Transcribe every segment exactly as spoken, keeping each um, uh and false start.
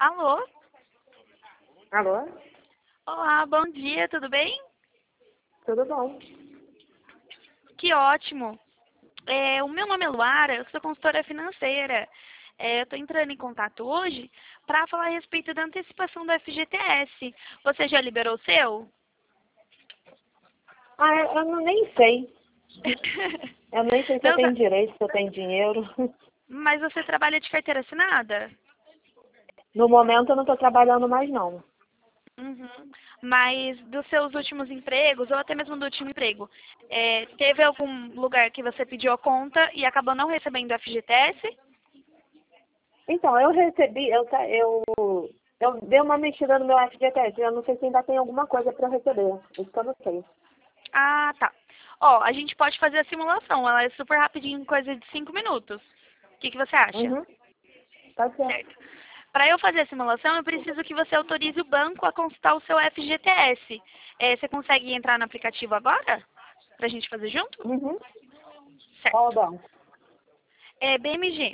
Alô? Alô? Olá, bom dia, tudo bem? Tudo bom? Que ótimo. É, o meu nome é Luara, eu sou consultora financeira. É, eu estou entrando em contato hoje para falar a respeito da antecipação do F G T S. Você já liberou o seu? Ah, eu eu não- nem sei. Eu nem sei se eu Não, tenho tá- direito, se eu tenho dinheiro. mas você trabalha de carteira assinada? No momento eu não estou trabalhando mais não. Uhum. Mas dos seus últimos empregos, ou até mesmo do último emprego, é, teve algum lugar que você pediu a conta e acabou não recebendo o F G T S? Então, eu recebi, eu, ta- eu, eu dei uma mexida no meu F G T S. Eu não sei se ainda tem alguma coisa para eu receber. Isso que eu não sei. Ah, tá. Ó, a gente pode fazer a simulação. Ela é super rapidinho, coisa de cinco minutos. O que, que você acha? Uhum. Tá certo. Certo. Para eu fazer a simulação, eu preciso que você autorize o banco a consultar o seu F G T S. É, você consegue entrar no aplicativo agora? Para a gente fazer junto? Uhum. Qual o Certo. banco? É B M G.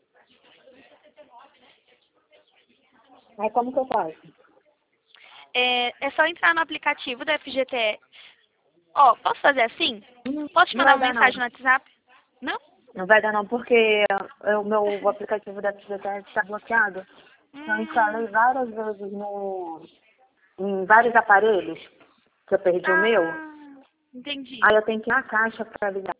Aí como que eu faço? É, é só entrar no aplicativo da F G T S. Ó, posso fazer assim? Uhum. Posso te Não mandar vai uma dar não. mensagem no WhatsApp? Não? Não vai dar não, porque o meu aplicativo da F G T S está bloqueado. Eu instalei Hum, várias vezes no, em vários aparelhos, que eu perdi o meu. ah, entendi. Aí eu tenho que ir na caixa para ligar.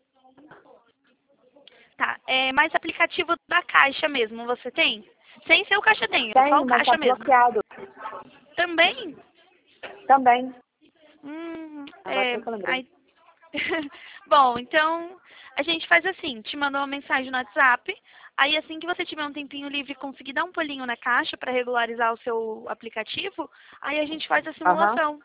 Tá, é mais aplicativo da Caixa mesmo, você tem? Sem ser o Caixa Tem, é só o Tenho, mas está Caixa mesmo. bloqueado Também? também. Hum, Agora é, que eu lembrei. aí... Bom, então a gente faz assim, te manda uma mensagem no WhatsApp, aí assim que você tiver um tempinho livre e conseguir dar um pulinho na caixa para regularizar o seu aplicativo, aí a gente faz a Aham, simulação,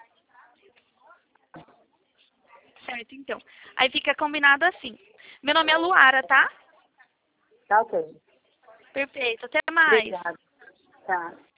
certo? Então, aí fica combinado assim. Meu nome é Luara, tá? tá ok. Perfeito, até mais. Obrigada. Tá.